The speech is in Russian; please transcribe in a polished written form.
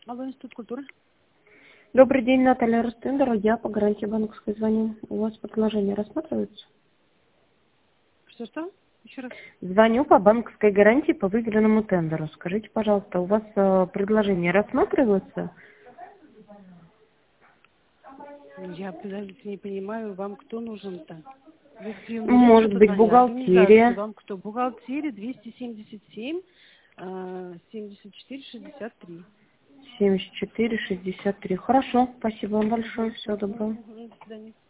Алло, Институт культуры. Добрый день, Наталья Ростендер. Я по гарантии банковской звоню. У вас предложение рассматривается? Что? Еще раз. Звоню по банковской гарантии по выигранному тендеру. Скажите, пожалуйста, у вас предложение рассматривается? Я не понимаю, вам кто нужен-то? Вы я уже Может быть, позвонила. Организации. бухгалтерия. Вам кто? Бухгалтерия 277 74 63. 74-63. Хорошо, спасибо вам большое. Всего доброго. До свидания.